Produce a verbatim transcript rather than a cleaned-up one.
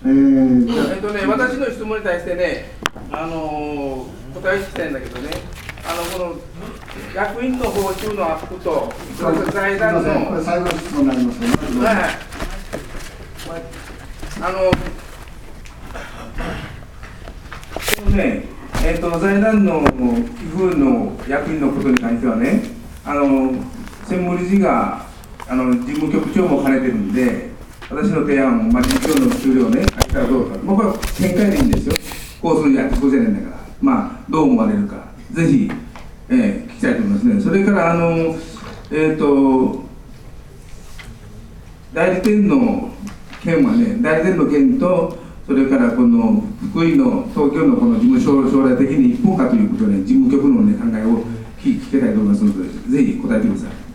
えー、じゃあえっとね、私の質問に対してね、あのー、答え聞きたいんだけどね、あのこの役員の報酬のアップと、それから財団の、 すいません、これ最後の質問になりますので、 はい、あのこのね、えっと財団の寄付の役員のことに関してはね、あの専務理事があの事務局長も兼ねてるんで、私の提案を、まあ、事業の給料をね、あげたらどうか、僕は見解でいいんですよ、こうするやってこうじゃないんだから、まあ、どう思われるか、ぜひ、えー、聞きたいと思いますね。それからあの、えっと代理店の件はね、代理店の件と、それからこの福井の東京のこの事務所を将来的に一本化ということで、事務局の、ね、考えを聞きたいと思いますので、ぜひ答えてください。